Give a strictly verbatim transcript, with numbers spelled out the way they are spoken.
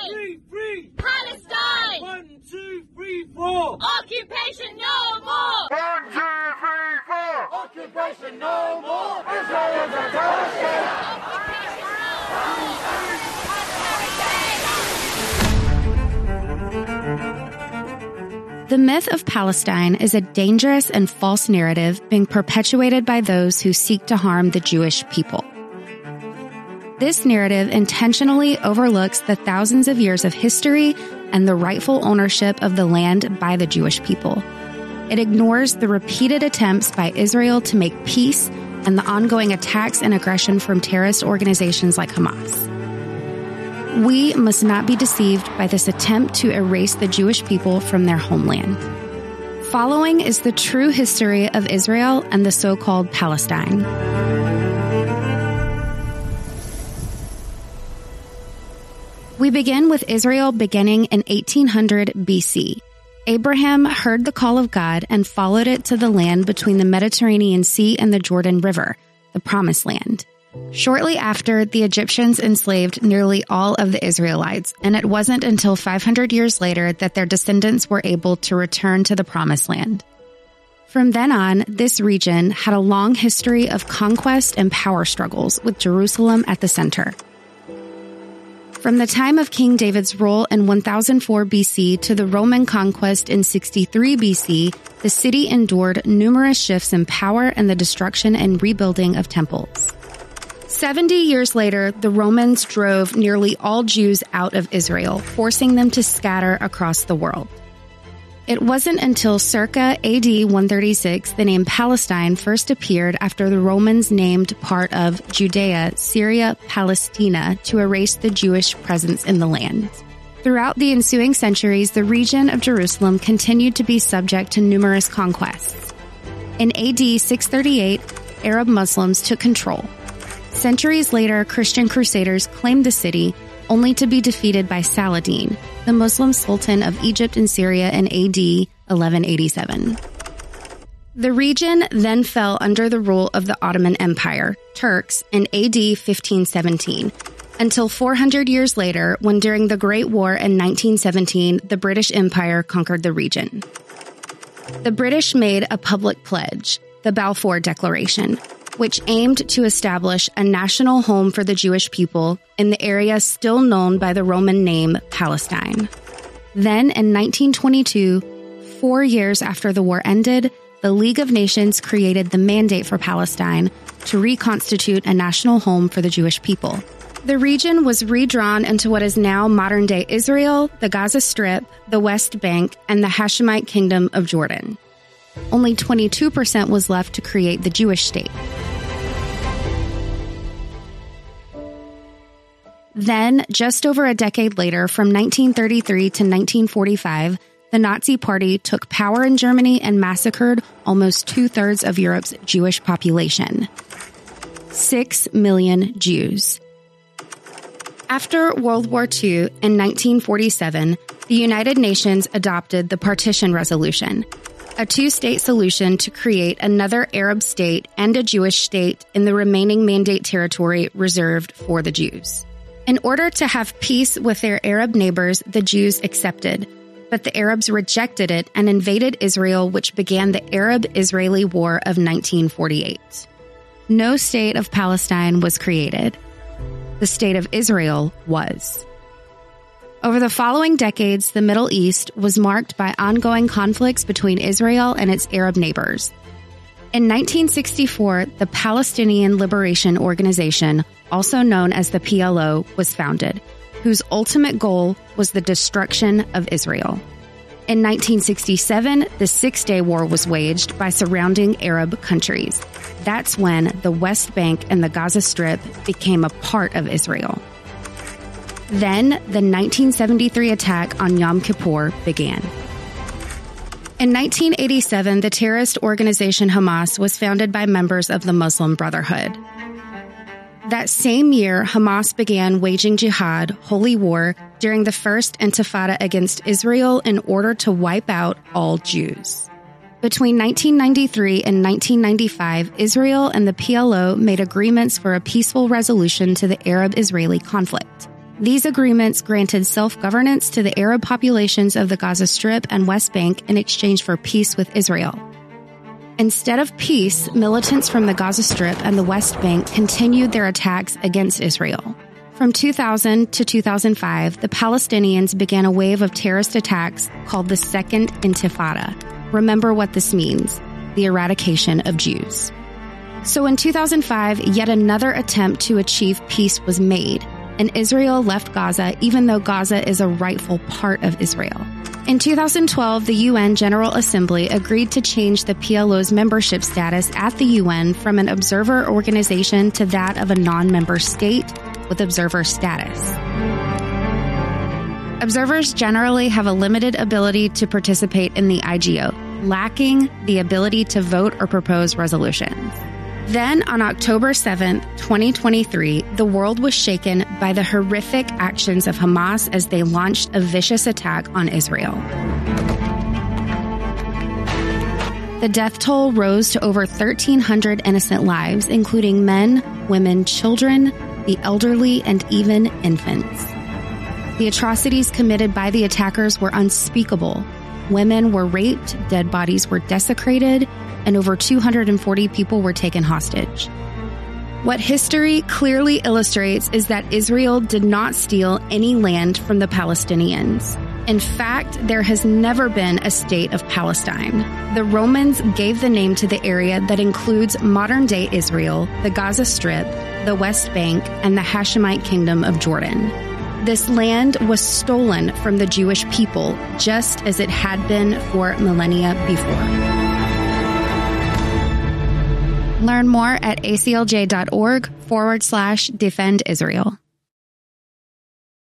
Free, free! Palestine! One, two, three, four! Occupation no more! One, two, three, four! Occupation no more! Israel is a terrorist state! The myth of Palestine is a dangerous and false narrative being perpetuated by those who seek to harm the Jewish people. This narrative intentionally overlooks the thousands of years of history and the rightful ownership of the land by the Jewish people. It ignores the repeated attempts by Israel to make peace and the ongoing attacks and aggression from terrorist organizations like Hamas. We must not be deceived by this attempt to erase the Jewish people from their homeland. Following is the true history of Israel and the so-called Palestine. We begin with Israel beginning in eighteen hundred B C. Abraham heard the call of God and followed it to the land between the Mediterranean Sea and the Jordan River, the Promised Land. Shortly after, the Egyptians enslaved nearly all of the Israelites, and it wasn't until five hundred years later that their descendants were able to return to the Promised Land. From then on, this region had a long history of conquest and power struggles, with Jerusalem at the center. From the time of King David's rule in one thousand four B C to the Roman conquest in sixty-three B C, the city endured numerous shifts in power and the destruction and rebuilding of temples. Seventy years later, the Romans drove nearly all Jews out of Israel, forcing them to scatter across the world. It wasn't until circa A D one thirty-six the name Palestine first appeared after the Romans named part of Judea, Syria, Palestina to erase the Jewish presence in the land. Throughout the ensuing centuries, the region of Jerusalem continued to be subject to numerous conquests. In A D six thirty-eight, Arab Muslims took control. Centuries later, Christian crusaders claimed the city, only to be defeated by Saladin, the Muslim Sultan of Egypt and Syria in A D eleven eighty-seven. The region then fell under the rule of the Ottoman Empire, Turks, in A D fifteen seventeen, until four hundred years later, when during the Great War in nineteen seventeen, the British Empire conquered the region. The British made a public pledge, the Balfour Declaration, which aimed to establish a national home for the Jewish people in the area still known by the Roman name Palestine. Then, in nineteen twenty-two, four years after the war ended, the League of Nations created the Mandate for Palestine to reconstitute a national home for the Jewish people. The region was redrawn into what is now modern-day Israel, the Gaza Strip, the West Bank, and the Hashemite Kingdom of Jordan. Only twenty-two percent was left to create the Jewish state. Then, just over a decade later, from nineteen thirty-three to nineteen forty-five, the Nazi Party took power in Germany and massacred almost two-thirds of Europe's Jewish population. Six million Jews. After World War Two, in nineteen forty-seven, the United Nations adopted the Partition Resolution, a two-state solution to create another Arab state and a Jewish state in the remaining Mandate territory reserved for the Jews. In order to have peace with their Arab neighbors, the Jews accepted, but the Arabs rejected it and invaded Israel, which began the Arab-Israeli War of nineteen forty-eight. No state of Palestine was created. The state of Israel was. Over the following decades, the Middle East was marked by ongoing conflicts between Israel and its Arab neighbors. In nineteen sixty-four, the Palestinian Liberation Organization, also known as the P L O, was founded, whose ultimate goal was the destruction of Israel. In nineteen sixty-seven, the Six-Day War was waged by surrounding Arab countries. That's when the West Bank and the Gaza Strip became a part of Israel. Then, the nineteen seventy-three attack on Yom Kippur began. In nineteen eighty-seven, the terrorist organization Hamas was founded by members of the Muslim Brotherhood. That same year, Hamas began waging jihad, holy war, during the First Intifada against Israel in order to wipe out all Jews. Between nineteen ninety-three and nineteen ninety-five, Israel and the P L O made agreements for a peaceful resolution to the Arab-Israeli conflict. These agreements granted self-governance to the Arab populations of the Gaza Strip and West Bank in exchange for peace with Israel. Instead of peace, militants from the Gaza Strip and the West Bank continued their attacks against Israel. From two thousand to two thousand five, the Palestinians began a wave of terrorist attacks called the Second Intifada. Remember what this means: the eradication of Jews. So in two thousand five, yet another attempt to achieve peace was made, and Israel left Gaza even though Gaza is a rightful part of Israel. In two thousand twelve, the U N General Assembly agreed to change the P L O's membership status at the U N from an observer organization to that of a non-member state with observer status. Observers generally have a limited ability to participate in the I G O, lacking the ability to vote or propose resolutions. Then, on October seventh, twenty twenty-three, the world was shaken by the horrific actions of Hamas as they launched a vicious attack on Israel. The death toll rose to over thirteen hundred innocent lives, including men, women, children, the elderly, and even infants. The atrocities committed by the attackers were unspeakable. Women were raped, dead bodies were desecrated, and over two hundred forty people were taken hostage. What history clearly illustrates is that Israel did not steal any land from the Palestinians. In fact, there has never been a state of Palestine. The Romans gave the name to the area that includes modern-day Israel, the Gaza Strip, the West Bank, and the Hashemite Kingdom of Jordan. This land was stolen from the Jewish people, just as it had been for millennia before. Learn more at aclj.org forward slash defend Israel.